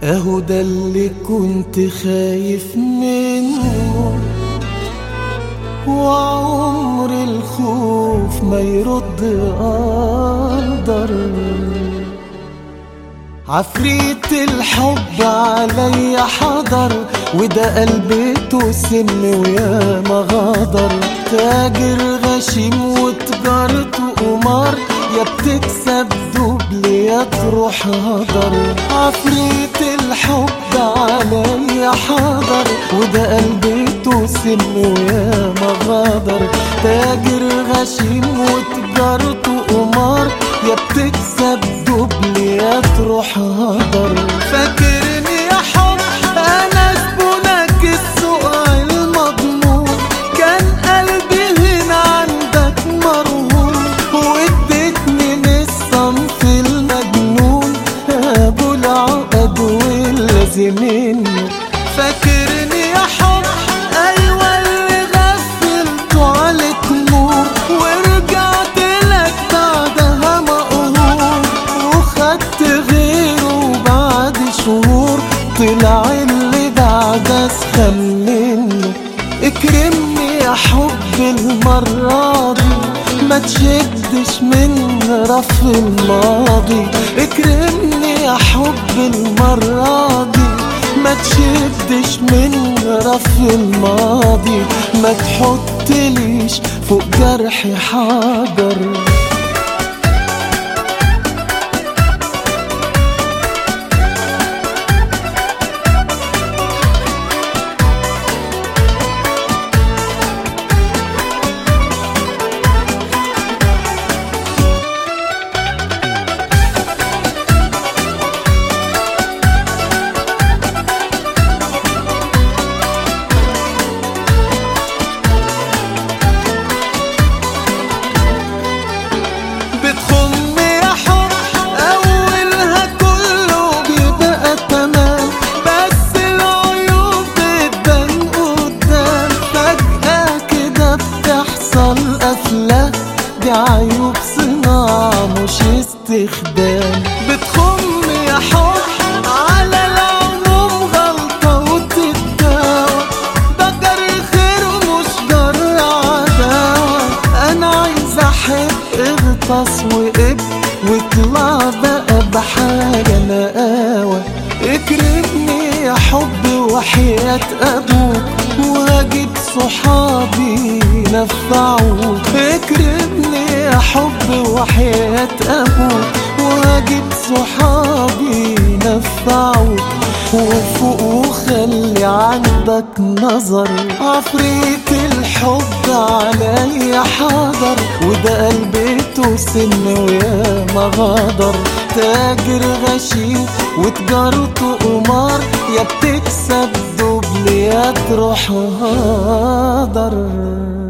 اهو ده اللي كنت خايف منه، وعمر الخوف ما يرد قدر. عفريت الحب علي حضر، وده قلبته سم ويا ما غدر. تاجر غشيم وتجارته قمار، يا بتكسب دبل يا تروح هدر. عفريت الحب علي حضر، وده قلبته سم ويا ما غدر. تاجر غشيم وتجارته قمار، يا بتكسب دبل يا تروح هدر. فاكرني يا حب انا زبونك السوق المضمون، كان قلبي هنا عندك مرهون، واديتني من الصنف المجنون ابو العقد واللازمين. فاكرني يا حب ايوه اللي غفلته عليك نور، ورجعت لك بعدها مقهور، وخدت غيره بعد شهور، طلع اللي بعد اسخن منه. اكرمني يا حب المرة دي، ما تشدش من رف الماضي. اكرمني يا حب المرة دي، ما تشدش من رف الماضي. ما تحطليش فوق جرحي حجر. بتخم يا حب أولها كله بيبقى تمام، بس العيوب بتبان قدام. فجأة كده بتحصل قفلة، دي عيوب صناعة مش استخدام. بتخم يا حب على العموم غلطة وتتداوى، ده جري خير مش جري عداوة. أنا عايز أحب اغطس وقب، واطلع بقى بحاجة نقاوة. اكرمني يا حب وحياة أبوك، وهجيب صحابي نفعوك. اكرمني يا حب وحياة أبوك، وهجيب صحابي نفعوك. وفوق وخلي عندك نظر، عفريت الحب علي حضر، وده قلبته سن ويا ما غدر. تاجر غشيم وتجارته قمار، يا بتكسب دبل يا تروح هدر.